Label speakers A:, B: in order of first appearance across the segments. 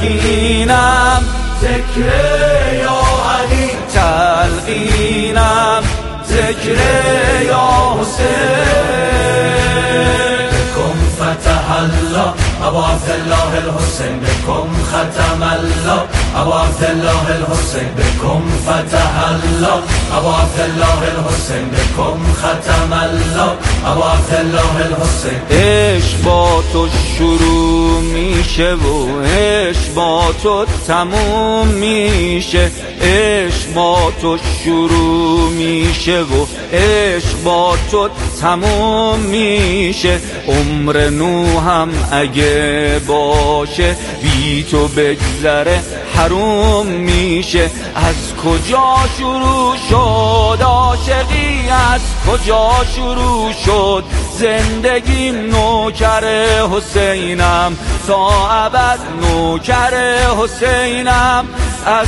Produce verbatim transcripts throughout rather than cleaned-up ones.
A: تلقینم ذکر یا علی، تلقینم ذکر یا حسین. بكم فتح الله ابو عبدالله الحسین، بكم ختم الله ابو عبدالله الحسین، بكم فتح الله ابو عبدالله الحسین، بكم ختم الله ابو عبدالله الحسین. عشق با تو شروع میشه و عشق با تو تموم میشه، عشق با تو شروع میشه و عشق با تو تموم میشه. عمر نوحم اگه باشه بی تو بگذره حروم میشه. از کجا شروع شد عاشقی، از کجا شروع شد زندگیم؟ نوکر حسینم تا ابد، نوکر حسینم از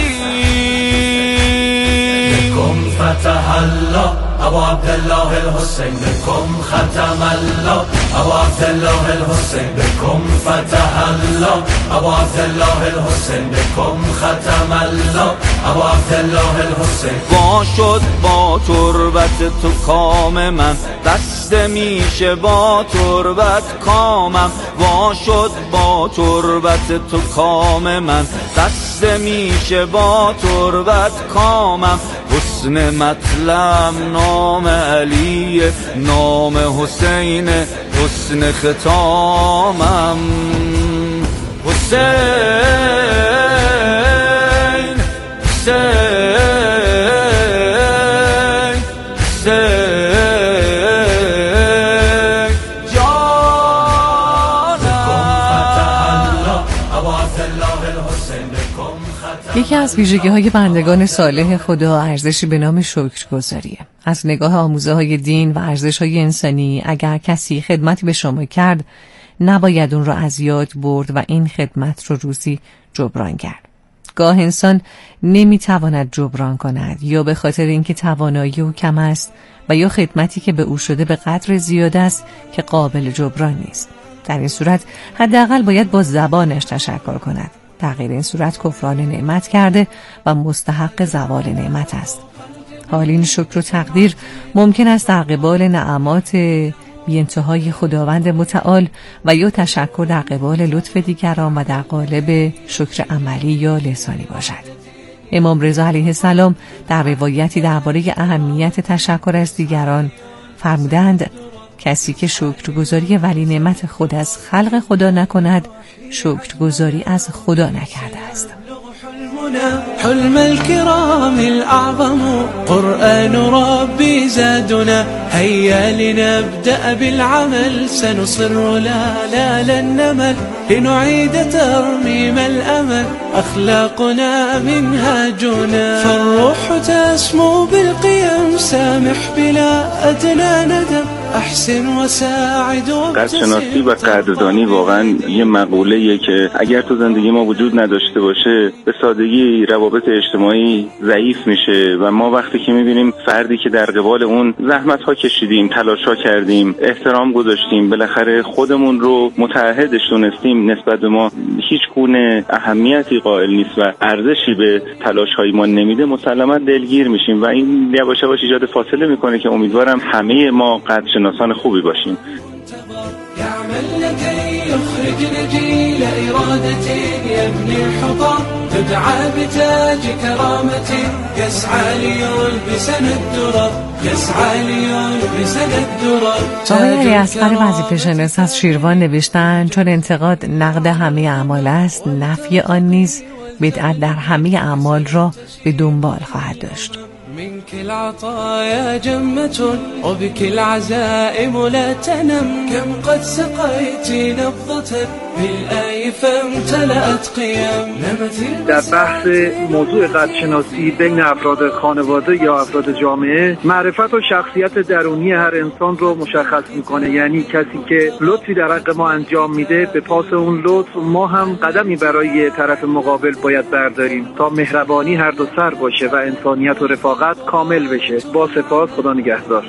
A: قدیم. بكم فتح الله ابو عبدالله الحسین، بكم ختم الله ابو عبدالله الحسین، بكم فتح الله ابو عبدالله الحسین، بكم ختم الله ابو عبدالله الحسین. وا شد با تربت تو کام من، بسته میشه با تربت کامم. وا شد با تربت تو کام من، بسته میشه با تربت کامم. حسن مطلب نام علی، نام حسین حسن ختامم. حسین حسین
B: یکی از ویژگی‌های بندگان صالح خدا ارزشی به نام شکرگزاریه. از نگاه آموزه‌های دین و ارزش‌های انسانی، اگر کسی خدمتی به شما کرد نباید اون رو از یاد برد و این خدمت رو روزی جبران کرد. گاه انسان نمیتواند جبران کند، یا به خاطر اینکه توانایی او کم است و یا خدمتی که به او شده به قدر زیاد است که قابل جبران نیست. در این صورت حداقل باید با زبانش تشکر کند. در غیر این صورت کفران نعمت کرده و مستحق زوال نعمت است. حال این شکر و تقدیر ممکن است در قبال نعمات بی انتهای خداوند متعال و یا تشکر در قبال لطف دیگران و در قالب شکر عملی یا لسانی باشد. امام رضا علیه السلام در روایتی درباره اهمیت تشکر از دیگران فرمودند: کسی که شکرگزاری ولی نعمت خود از خلق خدا نکند، شکرگزاری از خدا نکرده است.
C: حلم الكرام الأعظم قرآن ربي زادنا، هيا لنبدأ بالعمل سنصر لا لا لن نمل، لنعيد ترميم الأمل أخلاقنا منهاجنا، فالروح تسمو بالقيم سامح بلا أدنى ندم، احسن و ساعد و
D: قدرشناسی و قدردانی واقعا یه مقوله‌ایه که اگر تو زندگی ما وجود نداشته باشه به سادگی روابط اجتماعی ضعیف میشه و ما وقتی که میبینیم فردی که در قبال اون زحمت‌ها کشیدیم، تلاش‌ها کردیم، احترام گذاشتیم، بالاخره خودمون رو متعهدش دونستیم، نسبت به ما هیچ گونه اهمیتی قائل نیست و ارزشی به تلاش‌های ما نمیده، مسلماً دلگیر میشیم و این یواش یواش ایجاد فاصله میکنه که امیدوارم همه ما قدر شناسان خوبی باشیم.
C: يعمل لكي يخرج نجيل إرادة يبني الحطام، تدعى بتاج كرامة يسعى ليلبسنا الدرر، يسعى ليلبسنا الدرر.
B: آقای علی اصغر وظیفه شناس از شیروان نوشتن: چون انتقاد نقد همه اعمال است، نفی آن نیز بدعت در همه اعمال را به دنبال خواهد داشت.
C: منك العطايا جمة وبك العزائم لا تنم، كم قد سقيت نبضة بالآي فامتلأت قيم.
E: در بحث موضوع قدرشناسی بین افراد خانواده یا افراد جامعه، معرفت و شخصیت درونی هر انسان رو مشخص میکنه. یعنی کسی که لطفی در حق ما انجام میده، به پاس اون لطف ما هم قدمی برای طرف مقابل باید برداریم تا مهربانی هر دو سر باشه و انسانیت و رفاقت کامل بشه. با سپاس، خدا نگهدار.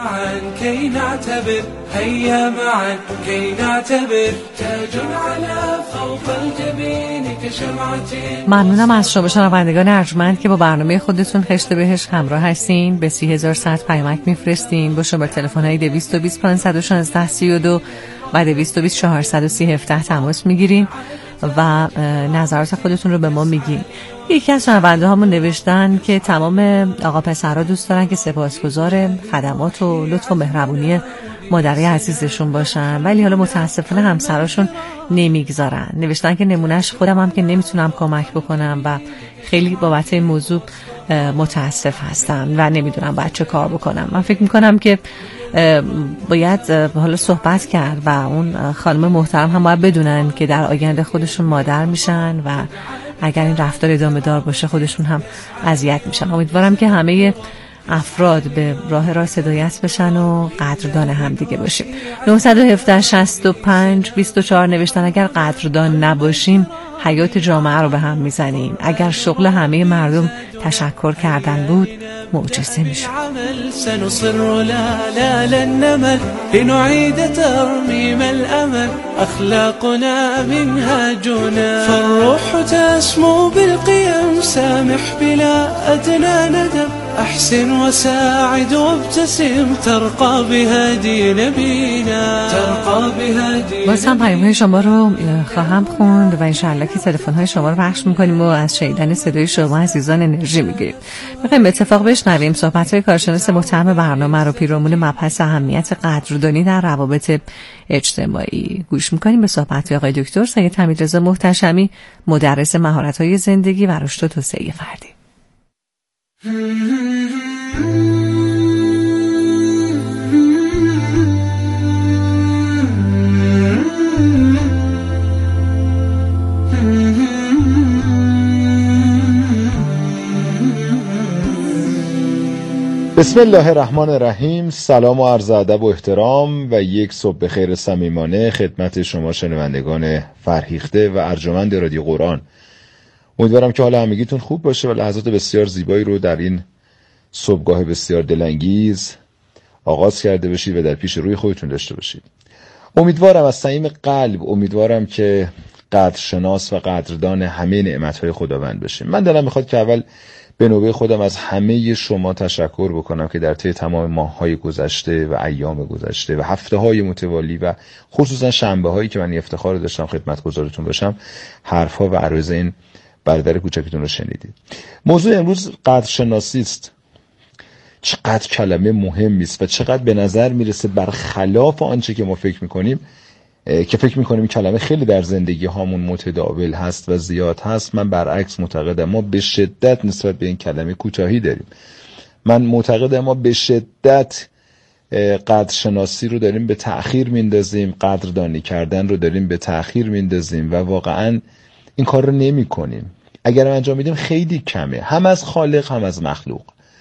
C: معا كي نعتبر هيا معا كي نعتبر تاج على فوق الجبين كشمعة.
B: ممنونم از شما شنوندگان ارجمند که با برنامه خودتون خشت بهش همراه هستین. به سی هزار صد پیامک میفرستین با شماره تلفن‌های دویست و بیست پانصد و شانزده سی و دو و دویست و بیست چهارصد و سی هفده تماس میگیرین و نظرات خودتون رو به ما میگین. یکی از شنونده هامون نوشتن که تمام آقا پسرها دوست دارن که سپاسگزار خدمات و لطف و مهربونی مادری عزیزشون باشن، ولی حالا متاسفانه همسراشون نمیگذارن. نوشتن که نمونهش خودم هم که نمیتونم کمک بکنم و خیلی بابت این موضوع متاسف هستم و نمیدونم باید چه کار بکنم. من فکر میکنم که باید حالا صحبت کرد و اون خانم محترم هم باید بدونن که در آینده خودشون مادر میشن و اگر این رفتار ادامه دار باشه خودشون هم اذیت میشن. امیدوارم که همه افراد به راه راست هدایت بشن و قدردان هم دیگه باشیم. نه یک هفت شصت و پنج بیست و چهار نوشتن اگر قدردان نباشیم حیات جامعه رو به هم میزنیم. اگر شغل همه مردم تشکر کردن بود معجزه میشه.
C: سنصر لا لا لن نمل لنعيد ترميم الأمل أخلاقنا منهاجنا فالروح تسمو بالقيم سامح بلا أدنى ندم أحسن وساعد وابتسم ترقى بهدي نبينا ترقى بهدي.
B: باز هم پیام‌های شما رو خواهم خوند و انشاءالله که تلفن‌های شما رو پخش می‌کنیم و از شنیدن صدای شما عزیزان انرژی می‌گیریم. می‌خوایم به اتفاق بشنویم صحبت‌های کارشناس محترم برنامه رو پیرامون مبحث اهمیت قدردانی در روابط اجتماعی. گوش می‌کنیم به صحبت‌های آقای دکتر سید حمیدرضا محتشمی، مدرس مهارت‌های زندگی و رشد و توسعه فردی.
F: بسم الله الرحمن الرحیم. سلام و عرض ادب و احترام و یک صبح بخیر صمیمانه خدمت شما شنوندگان فرهیخته و ارجمند رادیو قرآن. امیدوارم که حال همگیتون خوب باشه و لحظات بسیار زیبایی رو در این صبحگاه بسیار دلانگیز آغاز کرده باشید و در پیش روی خودتون داشته باشید. امیدوارم از صمیم قلب امیدوارم که قدرشناس و قدردان همه نعمت‌های خداوند باشیم. من دلم میخواد که اول به نوبه خودم از همه شما تشکر بکنم که در طی تمام ماه‌های گذشته و ایام گذشته و هفته‌های متوالی و خصوصا شنبه‌هایی که من افتخار داشتم خدمتگزارتون باشم حرف‌ها و عرایض این برادر کوچکتون رو شنیدید. موضوع امروز قدرشناسی است. چقدر کلمه مهمی است و چقدر به نظر میرسه برخلاف آنچه که ما فکر میکنیم که فکر میکنیم این کلمه خیلی در زندگی هامون متداول هست و زیاد هست. من برعکس معتقدم ما به شدت نسبت به این کلمه کوتاهی داریم. من معتقدم ما به شدت قدرشناسی رو داریم به تأخیر میندازیم، قدردانی کردن رو داریم به تأخیر میندازیم و واقعا این کار رو نمی کنیم. اگر انجام میدیم خیلی کمه، هم از خالق هم از مخلوق.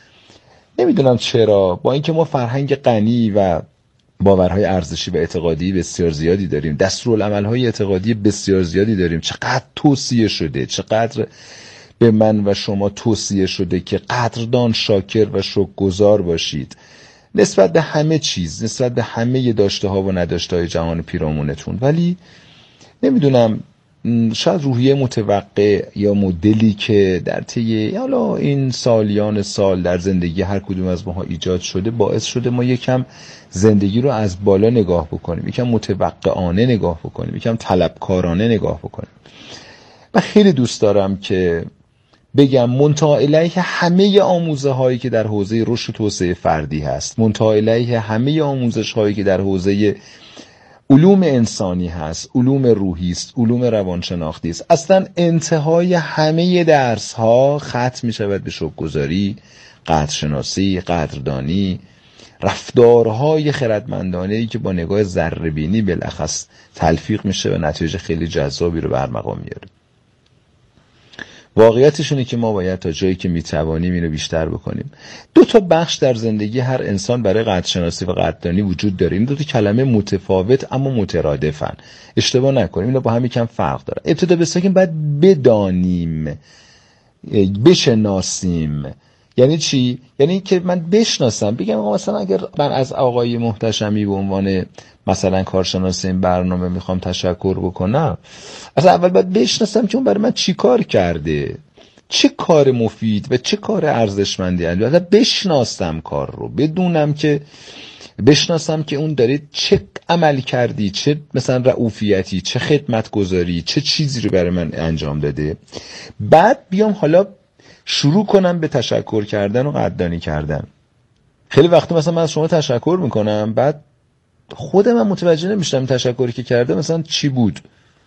F: نمیدونم چرا، با اینکه ما فرهنگ غنی و باورهای ارزشی و اعتقادی بسیار زیادی داریم، دستورالعمل‌های اعتقادی بسیار زیادی داریم، چقدر توصیه شده، چقدر به من و شما توصیه شده که قدردان، شاکر و شکرگزار باشید نسبت به همه چیز، نسبت به همه داشته ها و نداشته های جهان پیرامونتون. ولی نمیدونم، شاید روحیه متوقع یا مدلی که در طی حالا این سالیان سال در زندگی هر کدوم از ماها ایجاد شده باعث شده ما یکم زندگی رو از بالا نگاه بکنیم، یکم متوقعانه نگاه بکنیم، یکم طلبکارانه نگاه بکنیم. و خیلی دوست دارم که بگم منتها علیه همه آموزه هایی که در حوزه رشد و توسعه فردی هست، منتها علیه همه آموزش هایی که در حوزه علوم انسانی هست، علوم روحی است، علوم روانشناختی است، اصلا انتهای همه درس ها ختم می شود به شکرگزاری، قدرشناسی، قدردانی، رفتارهای خردمندانه‌ای که با نگاه ذره‌بینی بالاخص تلفیق میشه و نتیجه خیلی جذابی رو برمقام میاره. واقعیتش اینه که ما باید تا جایی که میتوانیم اینو بیشتر بکنیم. دو تا بخش در زندگی هر انسان برای قدرشناسی و قدردانی وجود داره. این دو تا کلمه متفاوت اما مترادفن. اشتباه نکنیم، اینا با هم یکم فرق داره. ابتدا بسیاریم باید بدانیم، بشناسیم یعنی چی؟ یعنی که من بشناسم، بگم آقا مثلا اگر من از آقای محتشمی به عنوان مثلا کارشناس این برنامه میخوام تشکر بکنم، اصلا اول باید بشناسم که اون برای من چی کار کرده، چه کار مفید و چه کار ارزشمندی انجام داده. بشناسم کار رو، بدونم که بشناسم که اون داره چه عمل کردی، چه مثلا رعوفیتی، چه خدمت گذاری، چه چیزی رو برای من انجام داده. بعد بیام حالا شروع کنم به تشکر کردن و قدردانی کردن. خیلی وقتی مثلا من از شما تشکر میکنم، بعد خودم من متوجه نمیشم تشکری که کرده مثلا چی بود.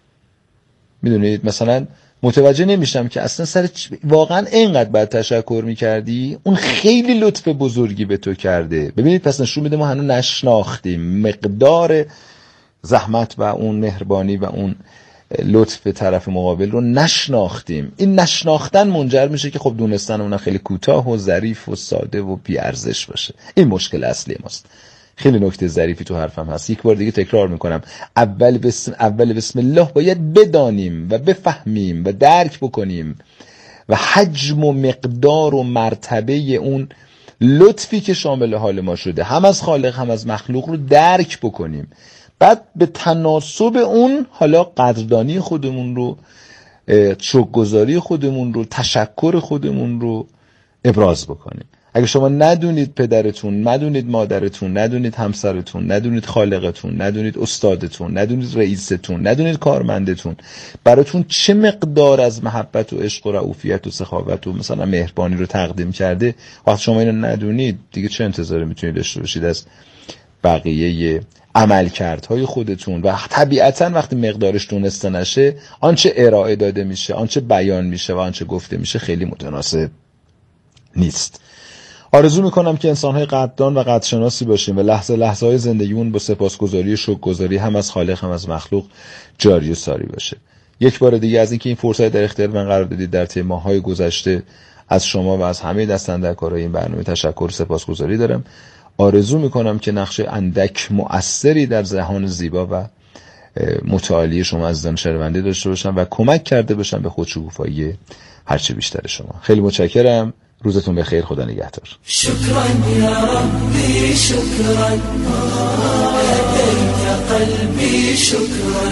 F: میدونید مثلا متوجه نمیشم که اصلا سر چ... واقعا اینقدر باید تشکر میکردی، اون خیلی لطف بزرگی به تو کرده. ببینید پس نشون میده ما هنوز نشناختیم مقدار زحمت و اون مهربانی و اون لطف طرف مقابل رو نشناختیم. این نشناختن منجر میشه که خب دونستن اون خیلی کوتاه و ظریف و ساده و بی ارزش باشه. این مشکل اصلی ماست. خیلی نکته ظریفی تو حرفم هست، یک بار دیگه تکرار میکنم. اول بسم اول بسم الله باید بدانیم و بفهمیم و درک بکنیم و حجم و مقدار و مرتبه اون لطفی که شامل حال ما شده، هم از خالق هم از مخلوق، رو درک بکنیم. بعد به تناسب اون حالا قدردانی خودمون رو، شکرگزاری خودمون رو، تشکر خودمون رو ابراز بکنیم. اگه شما ندونید پدرتون، ندونید مادرتون، ندونید همسرتون، ندونید خالقتون، ندونید استادتون، ندونید رئیستون، ندونید کارمندتون براتون چه مقدار از محبت و عشق و رعوفیت و سخاوت و مثلا مهربانی رو تقدیم کرده، وقتی شما اینو ندونید دیگه چه انتظاری میتونید داشته باشید از بقیه عملکردهای خودتون؟ و طبیعتاً وقتی مقدارش دونسته نشه، آنچه ارائه داده میشه، آنچه بیان میشه و آنچه گفته میشه خیلی متناسب نیست. آرزو میکنم که انسان‌های قدردان و قدرشناسی باشیم و لحظه لحظه های زندگیمون با سپاسگزاری و شکرگزاری هم از خالق هم از مخلوق جاری و ساری باشه. یک بار دیگه از اینکه این فرصت در اختیار من قرار دادید در طی ماه‌های گذشته، از شما و از همه دست‌اندرکارهای این برنامه تشکر و سپاسگزاری دارم. آرزو میکنم که نقش اندک مؤثری در جهان زیبا و متعالی شما عزیزان شنونده داشته باشم و کمک کرده باشم به خودشکوفایی هرچه بیشتر شما. خیلی متشکرم. روزتون بخیر. خدا نگهدار.
A: شكرا يا ربي شكرا هديت قلبي شكرا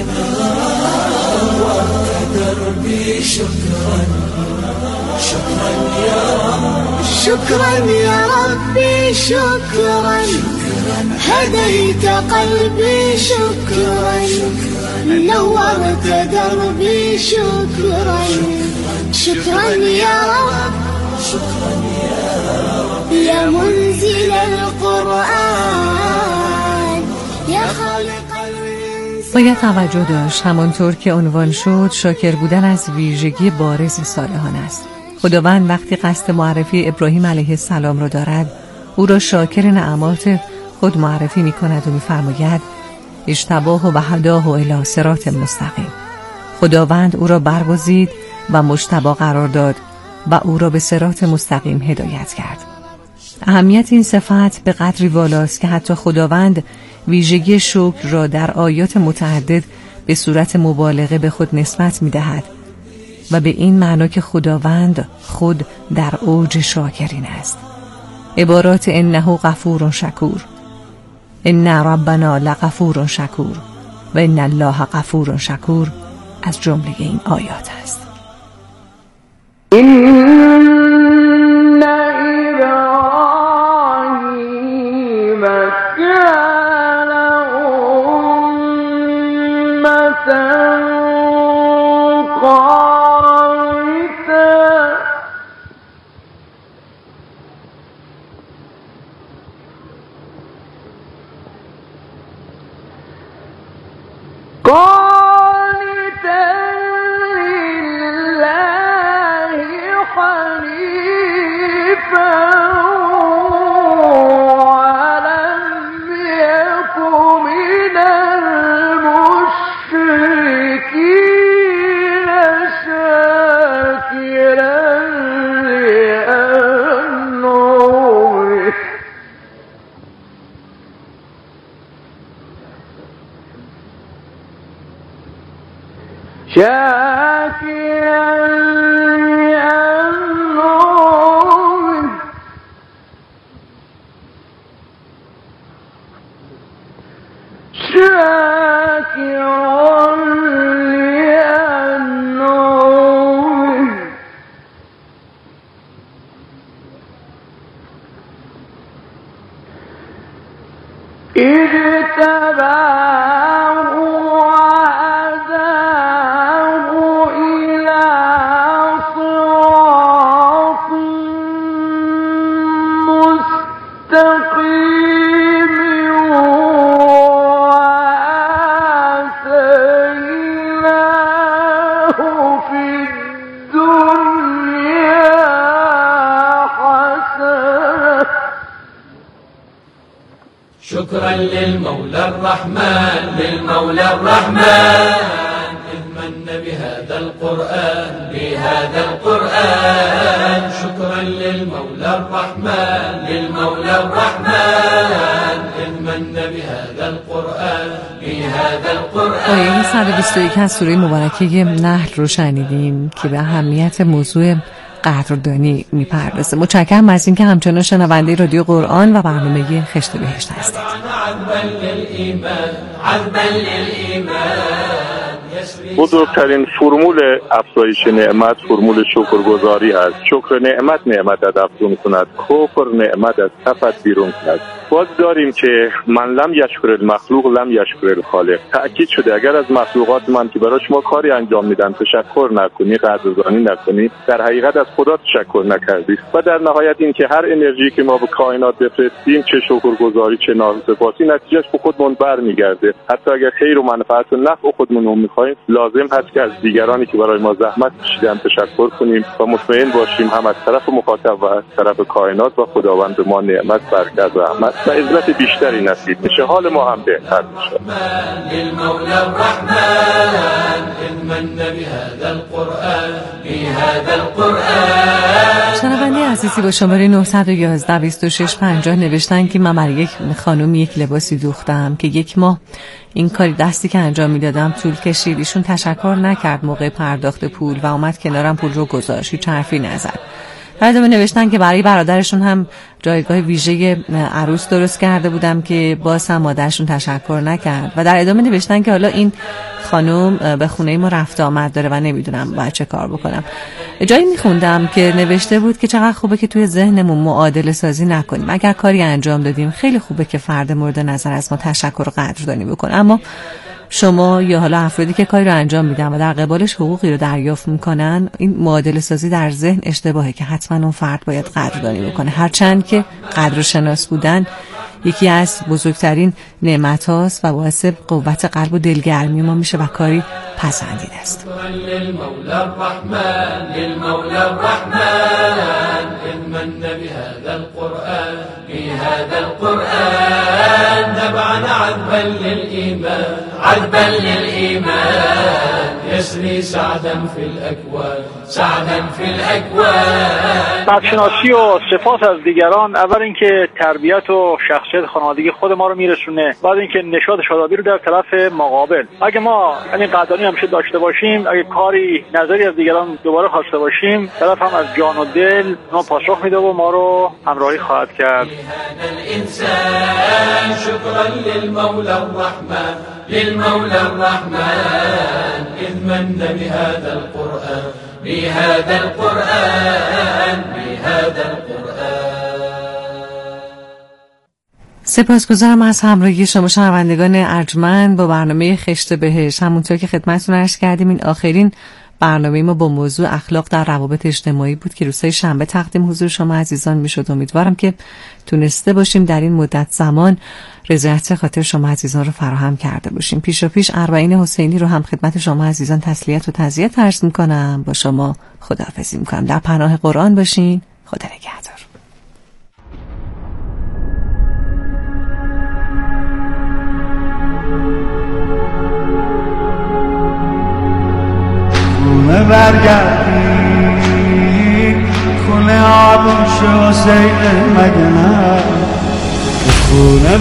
A: نورت دربي شكرا شكرا يا رب
G: شكرا يا ربي شكرا هديت قلبي شكرا نورت دربي شكرا شكرا يا رب شكرا يا رب يا منزل القرآن يا خالق الإنسان.
B: باید توجه داشت همانطور که عنوان شد، شاکر بودن از ویژگی بارز صالحان است. خداوند وقتی قصد معرفی ابراهیم علیه السلام را دارد، او را شاکر نعمات خود معرفی می کند و می فرماید اجتباه و هداه الی صراط مستقیم. خداوند او را برگزید و مجتبی قرار داد و او را به صراط مستقیم هدایت کرد. اهمیت این صفت به قدری والاست که حتی خداوند ویژگی شکر را در آیات متعدد به صورت مبالغه به خود نسبت می دهد و به این معنا که خداوند خود در اوج شاکرین است. عبارات انه غفور شکور، ان ربنا لغفور شکور و ان الله غفور شکور از جمله این آیات است.
G: إن إبراهيم كان أمة قانتا قانتا شاكرا لأنعمه
C: للمولى الرحمن للمولى الرحمن إذ من بهذا القرآن بهذا القرآن شكرا للمولى الرحمن للمولى الرحمن إذ من بهذا القرآن بهذا القرآن.
B: آیه صد و بیست و یک از سوره مبارکه نحل رو شنیدیم که به اهمیت موضوع قدردانی میپردازه. متشکرم از اینکه همچنان شنونده رادیو قرآن و برنامه خشت بهشت هستید.
H: بزرگترین فرمول افزایش نعمت فرمول شکرگزاری است. شکر نعمت نعمت از افزون کند، کفر نعمت از کفت بیرون کند. باز داریم که من لم یشکر المخلوق لم یشکر الخالق. تأکید شده اگر از مخلوقات من که برای شما کاری انجام میدن تشکر نکنی، قدردانی نکنی، در حقیقت از خدا تشکر نکردی. و در نهایت این که هر انرژی که ما به کائنات بفرستیم، چه شکرگزاری چه ناسپاسی، نتیجهش به خودمون برمیگرده. حتی اگر خیر و منفعت و نفع خودمون رو میخوایم، لازم هست که از دیگرانی که برای ما زحمت کشیدن تشکر کنیم و مطمئن باشیم هم از طرف مخاطب و از طرف کائنات و خداوند ما نعمت، برکت و رحمت و عزت بیشتری نصیب میشه، حال ما هم بهتر میشه.
C: للمولى الرحمن إذ من بهذا القرآن بهذا القرآن.
B: شنونده عزیزی با شماره نه یک یک بیست و شش پنجاه نوشتن که من برای یک خانم یک لباسی دوختم که یک ماه این کاری دستی که انجام میدادم طول کشید. ایشون تشکر نکرد موقع پرداخت پول و اومد کنارم پول رو گذاشت، هیچ حرفی نزد. بعد من نوشتن که برای برادرشون هم جایگاه ویژه عروس درست کرده بودم که باز هم مادرشون تشکر نکرد و در ادامه نوشتن که حالا این خانم به خونه ما رفت آمد داره و نمیدونم باید چه کار بکنم. جایی میخوندم که نوشته بود که چقدر خوبه که توی ذهنمون معادله سازی نکنیم. اگر کاری انجام دادیم خیلی خوبه که فرد مورد نظر از ما تشکر و قدردانی بکنه، اما شما یا حالا افرادی که کاری رو انجام میدن و در قبالش حقوقی رو دریافت میکنن، این معادله سازی در ذهن اشتباهه که حتما اون فرد باید قدردانی بکنه، هرچند که قدر و شناس بودن یکی از بزرگترین نعمت هاست و باعث قوت قلب و دلگرمی ما میشه و کاری پسندیده است.
C: للمولى الرحمن للمولى الرحمن إذ من بهذا القرآن بهذا القرآن نبعنا عذبا للإيمان عذبا للإيمان يسري سعدا في الأكوان سعدا في الأكوان.
E: بدشناسی و صفات از دیگران اول اینکه تربیت و شخصیت خانوادگی خود ما رو میرسونه، بعد اینکه نشاط شادابی رو در طرف مقابل. اگه ما همین قدردانی همیشه داشته باشیم، اگه کاری نظری از دیگران دوباره خواسته باشیم، طرف هم از جان و دل ما پاسخ میده و ما رو همراهی خواهد کرد.
C: شكرا للمولى الرحمن للمولى الرحمن إذ من بهذا القرآن بهذا القرآن بهذا القرآن.
B: سپاسگزارم از همراهی شما شنوندگان ارجمند با برنامه خشت بهشت. همونطور که خدمتتون عرض کردیم این آخرین برنامه ما با موضوع اخلاق در روابط اجتماعی بود که روزهای شنبه تقدیم حضور شما عزیزان میشد. امیدوارم که تونسته باشیم در این مدت زمان رضایت خاطر شما عزیزان رو فراهم کرده باشیم. پیشا پیش اربعین حسینی رو هم خدمت شما عزیزان تسلیت و تعزیت عرض میکنم. با شما خداحافظی میکنم. در پناه قرآن باشین. خدا نگهدار.
I: خونه برگردی خونه آبون شو حسین مگه نه، خونه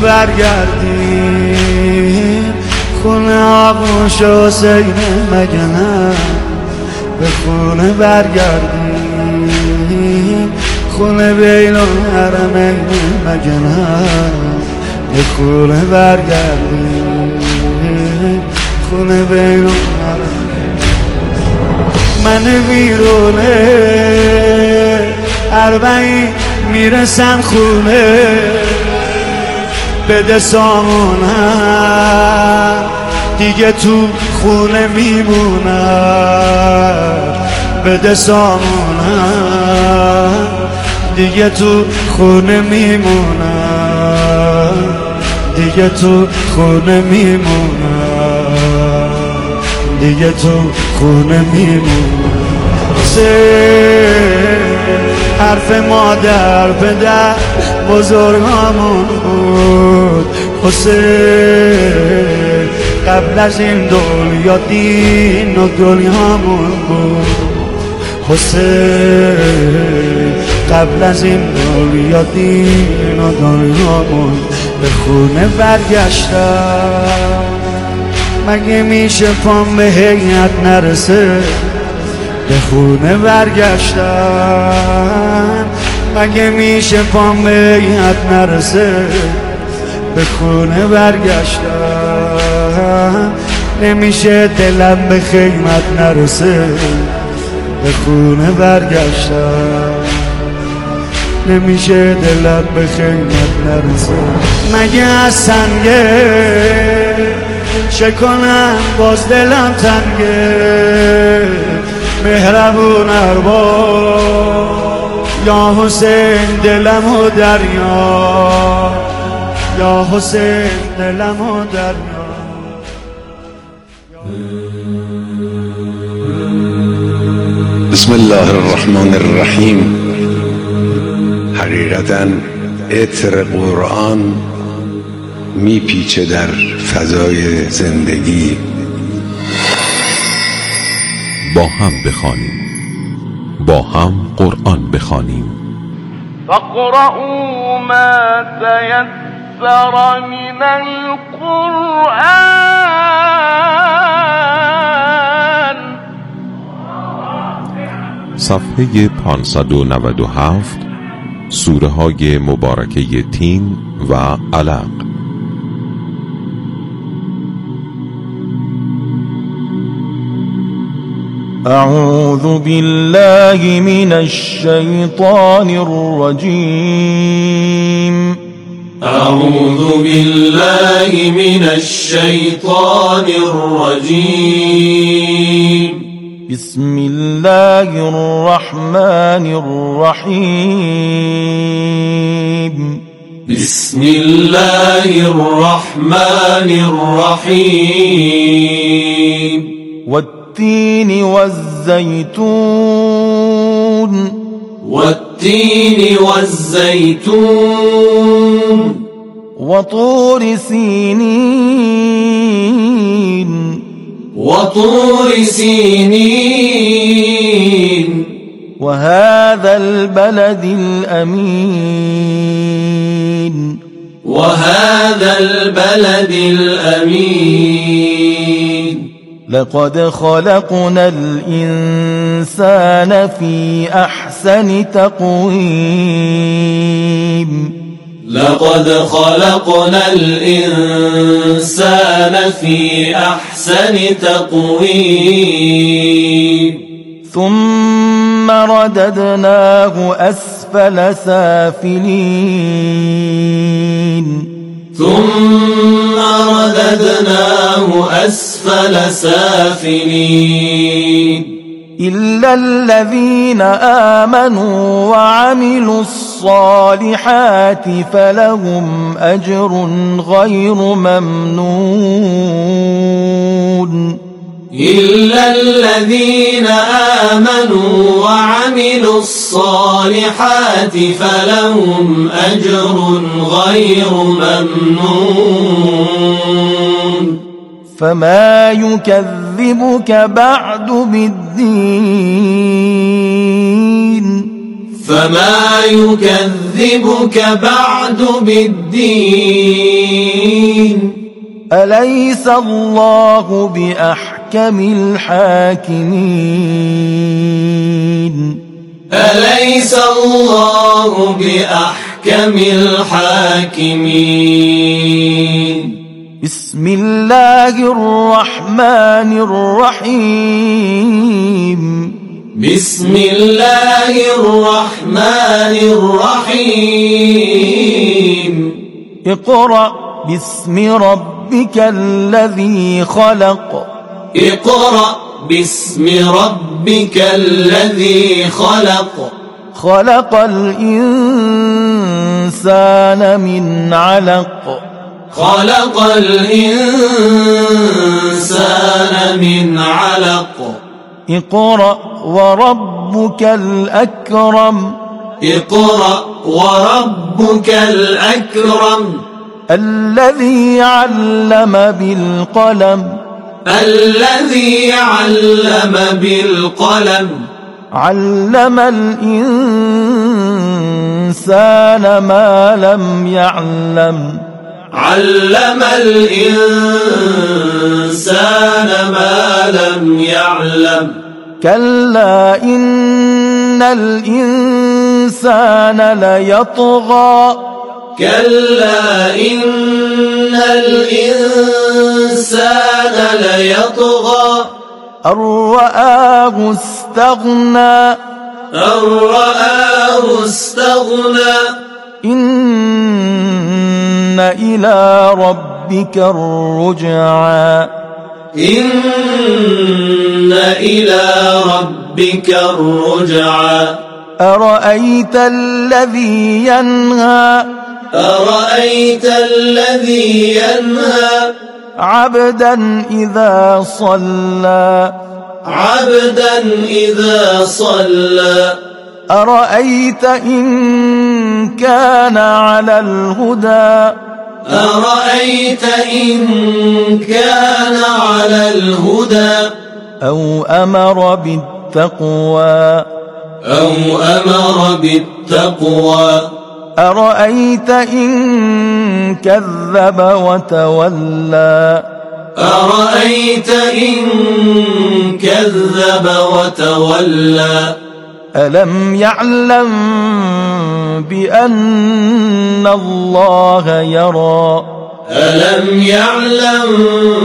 I: برگردی خونه آبون شو حسین مگه نه، به خونه برگردی خونه بین الحرمین مگه نه، به خونه برگردی خونه بین الحرمین. من ویرونه اربعین میرسن خونه، بده سامونم دیگه تو خونه میمونم، بده سامونم دیگه تو خونه میمونم، دیگه تو خونه میمونم، دیگه تو خونه میمونم. حرف مادر پدر بزرگامون بود، حسین قبل از این دنیا دین و دنیامون بود حسین قبل از این دنیا دین و دنیامون به خونه برگشتم مگه میشه پام به هیئت نرسه به خونه برگشتم مگه میشه پام به هیئت نرسه به خونه برگشتم نمیشه دلم به خیمت نرسه به خونه برگشتم نمیشه دلم به خیمت نرسه مگه از سنگه چه کنم باز دلم تنگه مهربون ارباب یا حسین دلم و دریا یا حسین دلم و دریا
J: بسم الله الرحمن الرحیم. حقیقتاً عطر قرآن میپیچه در فضای زندگی.
K: با هم بخوانیم، با هم قرآن بخوانیم.
G: فاقرؤوا ما تيسر من القرآن.
K: صفحه پانصد و نود و هفت، سوره های مبارکه تین و علق.
L: أعوذ بالله من الشيطان الرجيم.
C: أعوذ بالله من الشيطان الرجيم.
L: بسم الله الرحمن الرحيم.
C: بسم الله الرحمن الرحيم.
L: والتين والزيتون.
C: والتين والزيتون.
L: وطور سينين.
C: وطور سينين.
L: وهذا البلد الأمين.
C: وهذا البلد الأمين.
L: لقد خلقنا الإنسان في أحسن تقويم.
C: لقد خلقنا الإنسان في أحسن تقويم.
L: ثم رددناه أسفل سافلين.
C: ثم رددناه أسفل سافلين.
L: إلا الذين آمنوا وعملوا الصالحات فلهم أجر غير ممنون.
C: إلا الذين آمنوا وعملوا الصالحات فلهم أجر غير ممنون.
L: فما يكذبك بعد بالدين.
C: فما يكذبك بعد بالدين.
L: أليس الله بأحكم الحاكمين.
C: أليس الله بأحكم الحاكمين.
L: بسم الله الرحمن الرحيم.
C: بسم الله الرحمن الرحيم.
L: اقرأ باسم ربك الذي خلق.
C: اقرأ باسم ربك الذي خلق.
L: خلق الإنسان من علق.
C: خلق الإنسان من علق.
L: اقرأ وربك الأكرم.
C: اقرأ وربك الأكرم.
L: الذي علم بالقلم
C: الذي علم بالقلم
L: علم الإنسان ما لم يعلم
C: علم الإنسان ما لم يعلم
L: كلا إن الإنسان ليطغى
C: كلا إن الإنسان ليطغى
L: أن رآه استغنى
C: أن رآه استغنى
L: إن إلى ربك الرجعى
C: إن إلى ربك الرجعى
L: أرأيت الذي ينهى
C: أرأيت الذي ينهى
L: عبدا إذا صلى
C: عبدا إذا صلى
L: أرأيت إن كان على الهدى
C: أرأيت إن كان على الهدى
L: أو أمر بالتقوى
C: أو أمر بالتقوى
L: أرأيت إن كذب وتولى
C: أرأيت إن كذب وتولى
L: ألم يعلم بأن الله يرى
C: ألم يعلم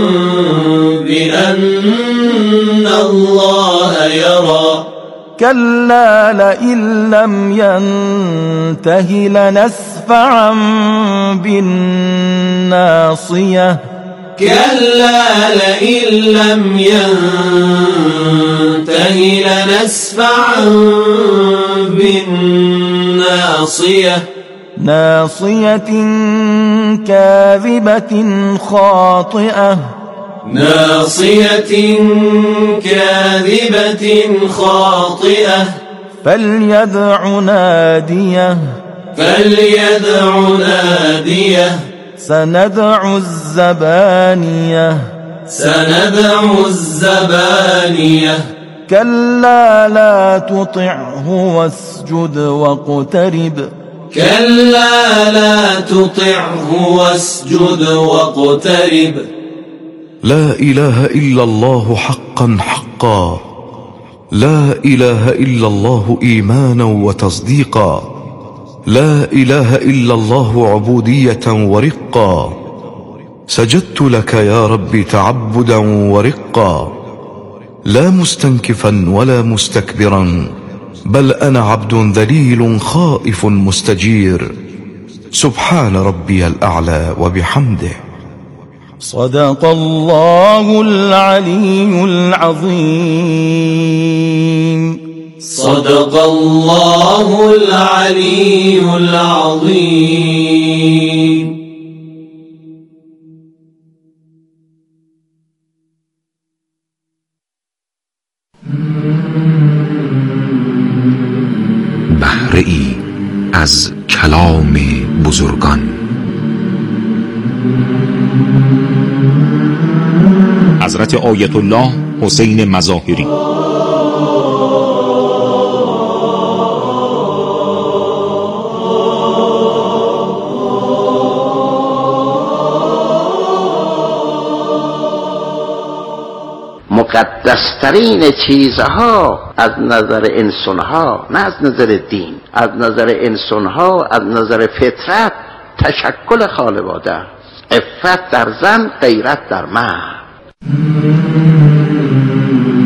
C: بأن الله يرى
L: كلا لئن لم ينته لنسفعا بالناصية
C: كلا لئن لم ينته لنسفعا بالناصية
L: ناصية كاذبة خاطئة
C: ناصية كاذبة خاطئة
L: فليدع ناديه
C: فليدع ناديه
L: سندع الزبانية
C: سندع الزبانية
L: كلا لا تطعه واسجد واقترب
C: كلا لا تطعه واسجد واقترب
M: لا إله إلا الله حقا حقا لا إله إلا الله إيمانا وتصديقا لا إله إلا الله عبودية ورقا سجدت لك يا رب تعبدا ورقا لا مستنكفا ولا مستكبرا بل أنا عبد ذليل خائف مستجير سبحان ربي الأعلى وبحمده
L: صدق الله العلي العظيم
C: صدق الله العلي العظيم.
N: بهره ای از کلام بزرگان.
O: حضرت آیت الله حسین مظاهری.
P: مقدسترین چیزها از نظر انسانها، نه از نظر دین، از نظر انسانها، از نظر فطرت تشکل خانواده، عفت در زن، غیرت در مرد.